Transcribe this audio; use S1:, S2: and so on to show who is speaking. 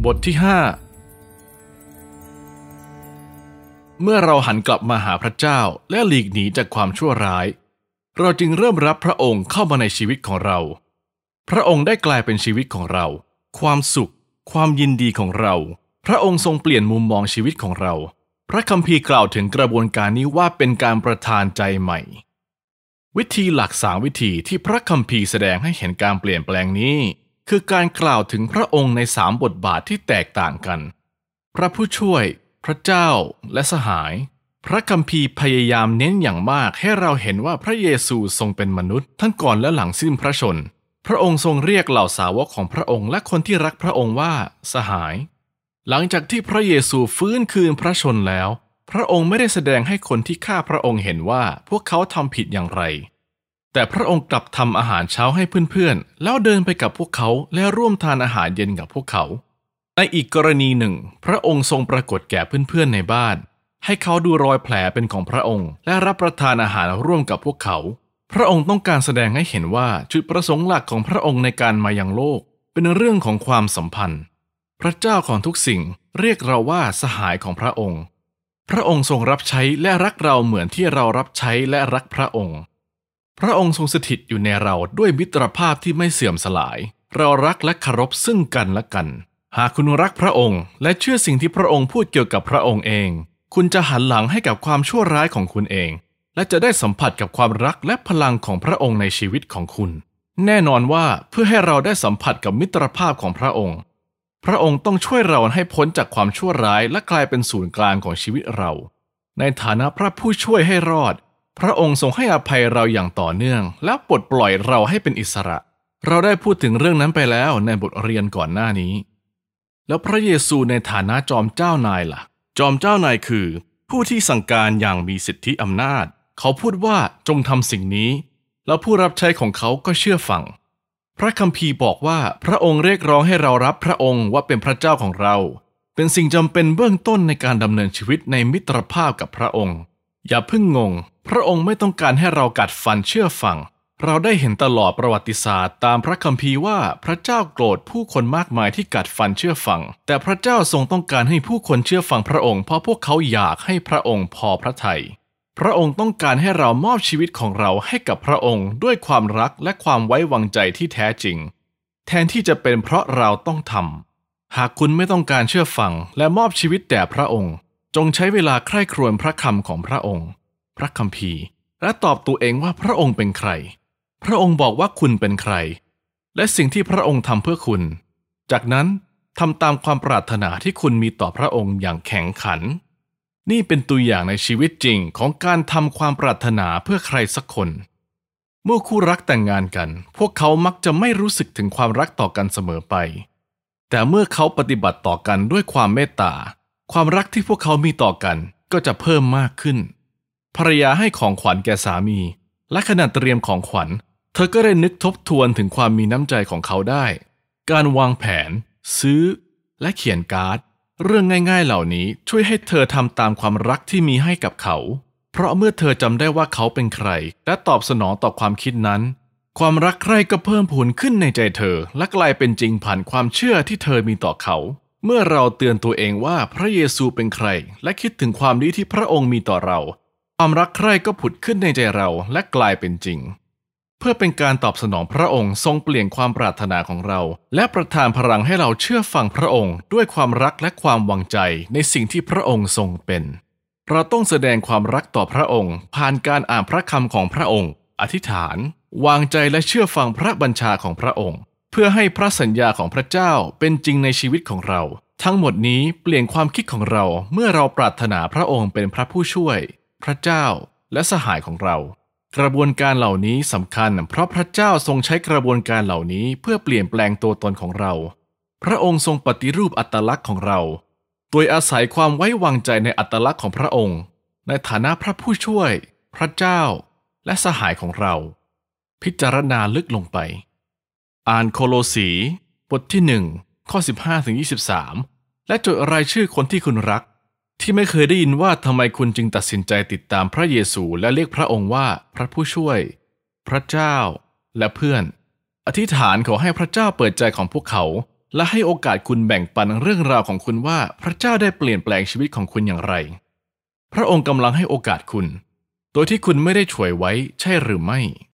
S1: บทที่5เมื่อเราหันกลับมาหาพระเจ้าและหลีกหนีจากความชั่วร้ายเราจึงเริ่มรับพระองค์เข้ามาในชีวิตของเราพระองค์ได้กลายเป็นชีวิตของเราความสุขความยินดีของเราพระองค์ทรงเปลี่ยนมุมมองชีวิตของเราพระคัมภีร์กล่าวถึงกระบวนการนี้ว่าเป็นการประทานใจใหม่วิธีหลัก3วิธีที่พระคัมภีร์แสดงให้เห็นการเปลี่ยนแปลงนี้คือการกล่าวถึงพระองค์ใน3บทบาทที่แตกต่างกันพระผู้ช่วยพระเจ้าและสหายพระคัมภีร์พยายามเน้นอย่างมากให้เราเห็นว่าพระเยซูทรงเป็นมนุษย์ทั้งก่อนและหลังสิ้นพระชนม์พระองค์ทรงเรียกเหล่าสาวกของพระองค์และคนที่รักพระองค์ว่าสหายหลังจากที่พระเยซูฟื้นคืนพระชนม์แล้วพระองค์ไม่ได้แสดงให้คนที่ฆ่าพระองค์เห็นว่าพวกเขาทำผิดอย่างไรแต่พระองค์กลับทำอาหารเช้าให้เพื่อนๆแล้วเดินไปกับพวกเขาและร่วมทานอาหารเย็นกับพวกเขาในอีกกรณีหนึ่งพระองค์ทรงปรากฏแก่เพื่อนๆในบ้านให้เขาดูรอยแผลเป็นของพระองค์และรับประทานอาหารร่วมกับพวกเขาพระองค์ต้องการแสดงให้เห็นว่าจุดประสงค์หลักของพระองค์ในการมายังโลกเป็นเรื่องของความสัมพันธ์พระเจ้าของทุกสิ่งเรียกเราว่าสหายของพระองค์พระองค์ทรงรับใช้และรักเราเหมือนที่เรารับใช้และรักพระองค์พระองค์ทรงสถิตอยู่ในเราด้วยมิตรภาพที่ไม่เสื่อมสลายเรารักและเคารพซึ่งกันและกันหากคุณรักพระองค์และเชื่อสิ่งที่พระองค์พูดเกี่ยวกับพระองค์เองคุณจะหันหลังให้กับความชั่วร้ายของคุณเองและจะได้สัมผัสกับความรักและพลังของพระองค์ในชีวิตของคุณแน่นอนว่าเพื่อให้เราได้สัมผัสกับมิตรภาพของพระองค์พระองค์ต้องช่วยเราให้พ้นจากความชั่วร้ายและกลายเป็นศูนย์กลางของชีวิตเราในฐานะพระผู้ช่วยให้รอดพระองค์ทรงให้อภัยเราอย่างต่อเนื่องและปลดปล่อยเราให้เป็นอิสระเราได้พูดถึงเรื่องนั้นไปแล้วในบทเรียนก่อนหน้านี้แล้วพระเยซูในฐานะจอมเจ้านายล่ะจอมเจ้านายคือผู้ที่สั่งการอย่างมีสิทธิอำนาจเขาพูดว่าจงทำสิ่งนี้แล้วผู้รับใช้ของเขาก็เชื่อฟังพระคัมภีร์บอกว่าพระองค์เรียกร้องให้เรารับพระองค์ว่าเป็นพระเจ้าของเราเป็นสิ่งจำเป็นเบื้องต้นในการดำเนินชีวิตในมิตรภาพกับพระองค์อย่าเพิ่งงงพระองค์ไม่ต้องการให้เรากัดฟันเชื่อฟังเราได้เห็นตลอดประวัติศาสตร์ตามพระคัมภีร์ว่าพระเจ้าโกรธผู้คนมากมายที่กัดฟันเชื่อฟังแต่พระเจ้าทรงต้องการให้ผู้คนเชื่อฟังพระองค์เพราะพวกเขาอยากให้พระองค์พอพระทัยพระองค์ต้องการให้เรามอบชีวิตของเราให้กับพระองค์ด้วยความรักและความไว้วางใจที่แท้จริงแทนที่จะเป็นเพราะเราต้องทำหากคุณไม่ต้องการเชื่อฟังและมอบชีวิตแด่พระองค์จงใช้เวลาใคร่ครวญพระคำของพระองค์พระคัมภีร์และตอบตัวเองว่าพระองค์เป็นใครพระองค์บอกว่าคุณเป็นใครและสิ่งที่พระองค์ทำเพื่อคุณจากนั้นทำตามความปรารถนาที่คุณมีต่อพระองค์อย่างแข็งขันนี่เป็นตัวอย่างในชีวิตจริงของการทำความปรารถนาเพื่อใครสักคนเมื่อคู่รักแต่งงานกันพวกเขามักจะไม่รู้สึกถึงความรักต่อกันเสมอไปแต่เมื่อเขาปฏิบัติต่อกันด้วยความเมตตาความรักที่พวกเขามีต่อกันก็จะเพิ่มมากขึ้นภรรยาให้ของขวัญแก่สามีและขณะเตรียมของขวัญเธอก็ได้นึกทบทวนถึงความมีน้ำใจของเขาได้การวางแผนซื้อและเขียนการ์ดเรื่องง่ายๆเหล่านี้ช่วยให้เธอทำตามความรักที่มีให้กับเขาเพราะเมื่อเธอจำได้ว่าเขาเป็นใครและตอบสนองต่อความคิดนั้นความรักใคร่ก็เพิ่มพูนขึ้นในใจเธอและกลายเป็นจริงผ่านความเชื่อที่เธอมีต่อเขาเมื่อเราเตือนตัวเองว่าพระเยซูเป็นใครและคิดถึงความดีที่พระองค์มีต่อเราความรักใคร่ก็ผุดขึ้นในใจเราและกลายเป็นจริงเพื่อเป็นการตอบสนองพระองค์ทรงเปลี่ยนความปรารถนาของเราและประทานพลังให้เราเชื่อฟังพระองค์ด้วยความรักและความวางใจในสิ่งที่พระองค์ทรงเป็นเราต้องแสดงความรักต่อพระองค์ผ่านการอ่านพระคำของพระองค์อธิษฐานวางใจและเชื่อฟังพระบัญชาของพระองค์เพื่อให้พระสัญญาของพระเจ้าเป็นจริงในชีวิตของเราทั้งหมดนี้เปลี่ยนความคิดของเราเมื่อเราปรารถนาพระองค์เป็นพระผู้ช่วยพระเจ้าและสหายของเรากระบวนการเหล่านี้สำคัญเพราะพระเจ้าทรงใช้กระบวนการเหล่านี้เพื่อเปลี่ยนแปลงตัวตนของเราพระองค์ทรงปฏิรูปอัตลักษณ์ของเราโดยอาศัยความไว้วางใจในอัตลักษณ์ของพระองค์ในฐานะพระผู้ช่วยพระเจ้าและสหายของเราพิจารณาลึกลงไปอ่านโคโลสีบทที่1ข้อ 15-23 และจดรายชื่อคนที่คุณรักที่ไม่เคยได้ยินว่าทำไมคุณจึงตัดสินใจติดตามพระเยซูและเรียกพระองค์ว่าพระผู้ช่วยพระเจ้าและเพื่อนอธิษฐานขอให้พระเจ้าเปิดใจของพวกเขาและให้โอกาสคุณแบ่งปันเรื่องราวของคุณว่าพระเจ้าได้เปลี่ยนแปลงชีวิตของคุณอย่างไรพระองค์กำลังให้โอกาสคุณโดยที่คุณไม่ได้ฉวยไว้ใช่หรือไม่